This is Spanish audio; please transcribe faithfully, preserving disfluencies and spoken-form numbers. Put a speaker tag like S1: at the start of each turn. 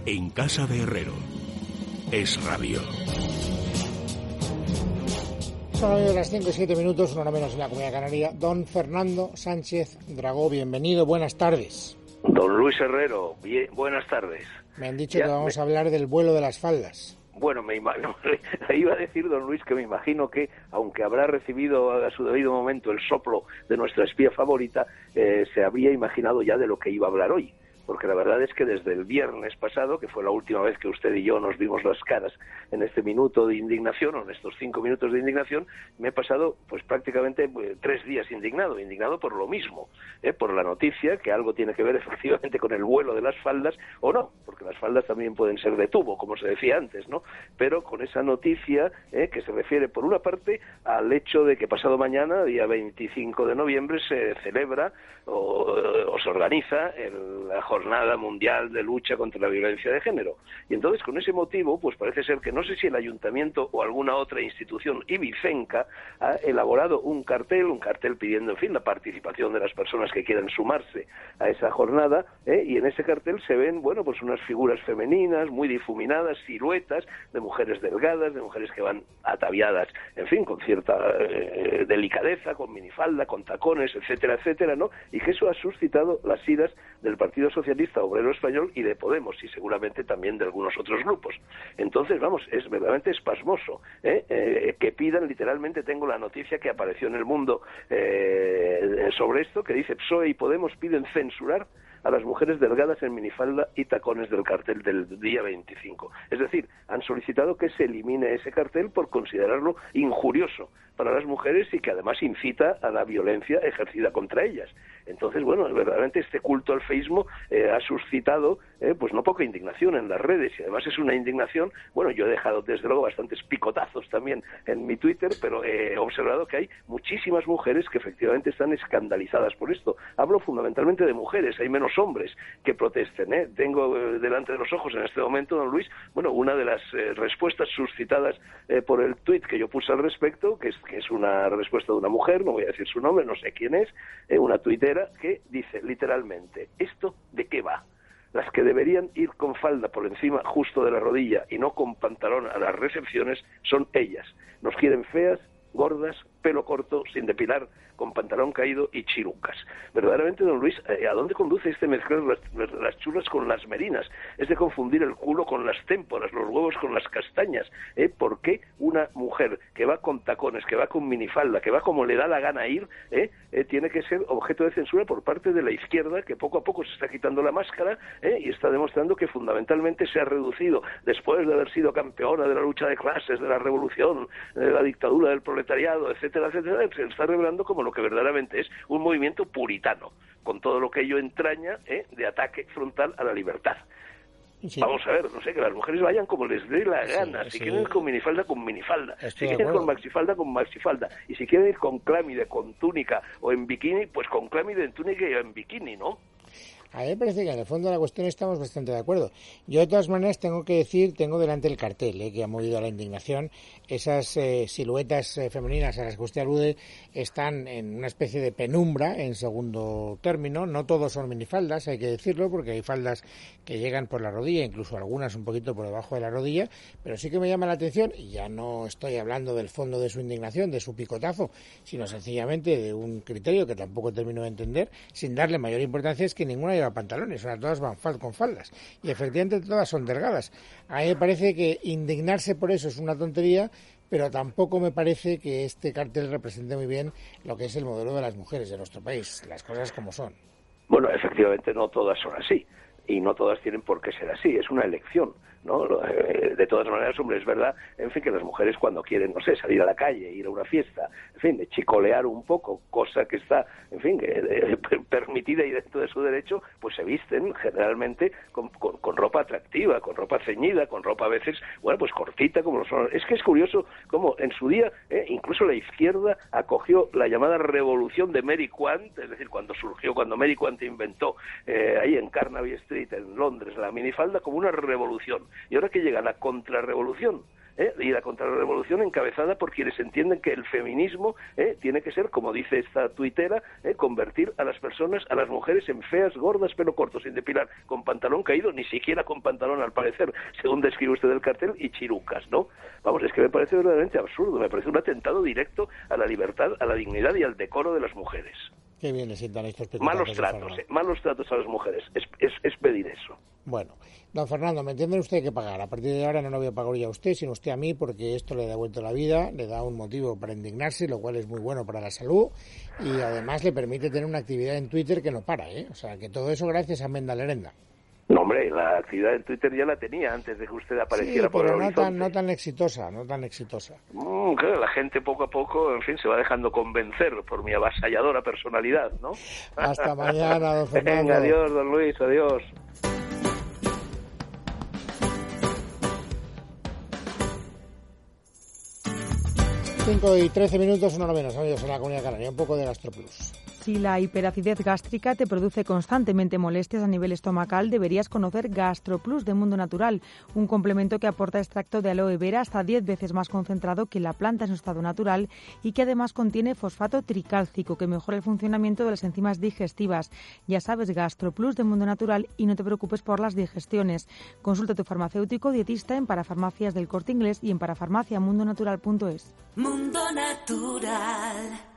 S1: En casa de Herrero. Es Radio.
S2: Son hoy las cinco y siete minutos, una hora menos en la Comunidad Canaria. Don Fernando Sánchez Dragó, bienvenido, buenas tardes.
S3: Don Luis Herrero, bien, buenas tardes.
S2: Me han dicho
S3: ya,
S2: que vamos
S3: me...
S2: a hablar del vuelo de las faldas.
S3: Bueno, me imagino, iba a decir don Luis que me imagino que, aunque habrá recibido a su debido momento el soplo de nuestra espía favorita, eh, se habría imaginado ya de lo que iba a hablar hoy. Porque la verdad es que desde el viernes pasado, que fue la última vez que usted y yo nos vimos las caras en este minuto de indignación, o en estos cinco minutos de indignación, me he pasado pues prácticamente pues, tres días indignado, indignado por lo mismo, ¿eh? por la noticia que algo tiene que ver efectivamente con el vuelo de las faldas, o no, porque las faldas también pueden ser de tubo, como se decía antes, ¿no? Pero con esa noticia ¿eh? que se refiere, por una parte, al hecho de que pasado mañana, día veinticinco de noviembre, se celebra o, o se organiza el, la Jornada Mundial de Lucha contra la Violencia de Género. Y entonces, con ese motivo, pues parece ser que no sé si el Ayuntamiento o alguna otra institución ibicenca ha elaborado un cartel, un cartel pidiendo, en fin, la participación de las personas que quieran sumarse a esa jornada, ¿eh? y en ese cartel se ven, bueno, pues unas figuras femeninas muy difuminadas, siluetas de mujeres delgadas, de mujeres que van ataviadas, en fin, con cierta eh, delicadeza, con minifalda, con tacones, etcétera, etcétera, ¿no? Y que eso ha suscitado las iras del Partido Socialista Obrero Español y de Podemos, y seguramente también de algunos otros grupos. Entonces, vamos, es verdaderamente espasmoso, ¿eh? Eh, que pidan, literalmente, tengo la noticia que apareció en El Mundo eh, sobre esto, que dice P S O E y Podemos piden censurar a las mujeres delgadas en minifalda y tacones del cartel del día veinticinco. Es decir, han solicitado que se elimine ese cartel por considerarlo injurioso para las mujeres y que además incita a la violencia ejercida contra ellas. Entonces, bueno, verdaderamente este culto al feísmo eh, ha suscitado eh, pues no poca indignación en las redes, y además es una indignación, bueno, yo he dejado desde luego bastantes picotazos también en mi Twitter, pero he observado que hay muchísimas mujeres que efectivamente están escandalizadas por esto. Hablo fundamentalmente de mujeres, hay menos hombres que protesten, ¿eh? Tengo eh, delante de los ojos en este momento, don Luis, bueno, una de las eh, respuestas suscitadas eh, por el tuit que yo puse al respecto, que es, que es una respuesta de una mujer, no voy a decir su nombre, no sé quién es, eh, una tuitera que dice literalmente, ¿esto de qué va? Las que deberían ir con falda por encima justo de la rodilla y no con pantalón a las recepciones son ellas. Nos quieren feas, gordas, pelo corto, sin depilar, con pantalón caído y chirucas. Verdaderamente, don Luis, ¿a dónde conduce este mezclar las, las chulas con las merinas? Es de confundir el culo con las témporas, los huevos con las castañas. ¿Eh? ¿Por qué una mujer que va con tacones, que va con minifalda, que va como le da la gana ir, ¿eh? Eh, tiene que ser objeto de censura por parte de la izquierda, que poco a poco se está quitando la máscara ¿eh? y está demostrando que fundamentalmente se ha reducido, después de haber sido campeona de la lucha de clases, de la revolución, de la dictadura del proletariado, etcétera, etcétera, se está revelando como lo que verdaderamente es un movimiento puritano, con todo lo que ello entraña ¿eh? de ataque frontal a la libertad. Sí. Vamos a ver, no sé, que las mujeres vayan como les dé la gana, sí, si sí. quieren ir con minifalda, con minifalda, Estoy si quieren ir con maxifalda, con maxifalda, y si quieren ir con clámide, con túnica o en bikini, pues con clámide, en túnica y en bikini, ¿no?
S2: A mí me parece que en el fondo de la cuestión estamos bastante de acuerdo. Yo, de todas maneras, tengo que decir, tengo delante el cartel eh, que ha movido a la indignación. Esas eh, siluetas eh, femeninas a las que usted alude están en una especie de penumbra, en segundo término. No todos son minifaldas, hay que decirlo, porque hay faldas que llegan por la rodilla, incluso algunas un poquito por debajo de la rodilla, pero sí que me llama la atención, y ya no estoy hablando del fondo de su indignación, de su picotazo, sino sencillamente de un criterio que tampoco termino de entender, sin darle mayor importancia, es que ninguna lleva pantalones, o sea, todas van fal- con faldas, y efectivamente todas son delgadas. A mí me parece que indignarse por eso es una tontería, pero tampoco me parece que este cartel represente muy bien lo que es el modelo de las mujeres de nuestro país, las cosas como son.
S3: Bueno, efectivamente no todas son así, y no todas tienen por qué ser así, es una elección, ¿no? De todas maneras, hombre, es verdad, en fin, que las mujeres cuando quieren, no sé, salir a la calle, ir a una fiesta, en fin, de chicolear un poco, cosa que está, en fin, que de, permitida y dentro de su derecho, pues se visten generalmente con, con, con ropa atractiva, con ropa ceñida, con ropa a veces, bueno, pues cortita, como lo son. Es que es curioso cómo en su día, eh, incluso la izquierda acogió la llamada revolución de Mary Quant, es decir, cuando surgió, cuando Mary Quant inventó eh, ahí en Carnaby Street, en Londres, la minifalda, como una revolución. Y ahora que llega la contrarrevolución, ¿eh? y la contrarrevolución encabezada por quienes entienden que el feminismo ¿eh? tiene que ser, como dice esta tuitera, ¿eh? convertir a las personas, a las mujeres en feas, gordas, pelo corto, sin depilar, con pantalón caído, ni siquiera con pantalón al parecer, según describe usted el cartel, y chirucas, ¿no? Vamos, es que me parece verdaderamente absurdo, me parece un atentado directo a la libertad, a la dignidad y al decoro de las mujeres.
S2: Qué bien le sientan estos
S3: Malos tratos, eh, malos tratos a las mujeres, es, es, es pedir eso.
S2: Bueno, don Fernando, ¿me entiende usted que pagar? A partir de ahora no lo voy a pagar yo a usted, sino usted a mí, porque esto le da vuelta la vida, le da un motivo para indignarse, lo cual es muy bueno para la salud, y además le permite tener una actividad en Twitter que no para, ¿eh? O sea, que todo eso gracias a Menda Lerenda.
S3: No, hombre, la actividad en Twitter ya la tenía antes de que usted apareciera
S2: sí,
S3: por el
S2: pero no
S3: horizonte.
S2: tan, no tan exitosa, no tan exitosa.
S3: Mm, claro, la gente poco a poco, en fin, se va dejando convencer por mi avasalladora personalidad, ¿no?
S2: Hasta mañana, don Fernando.
S3: Venga, adiós, don Luis, adiós.
S2: cinco y trece minutos, una novena, amigos, en la Comunidad Canaria, un poco de GastroPlus.
S4: Si la hiperacidez gástrica te produce constantemente molestias a nivel estomacal, deberías conocer GastroPlus de Mundo Natural, un complemento que aporta extracto de aloe vera hasta diez veces más concentrado que la planta en su estado natural y que además contiene fosfato tricálcico que mejora el funcionamiento de las enzimas digestivas. Ya sabes, GastroPlus de Mundo Natural y no te preocupes por las digestiones. Consulta a tu farmacéutico dietista en Parafarmacias del Corte Inglés y en parafarmacia mundo natural punto es.
S5: Mundo Natural.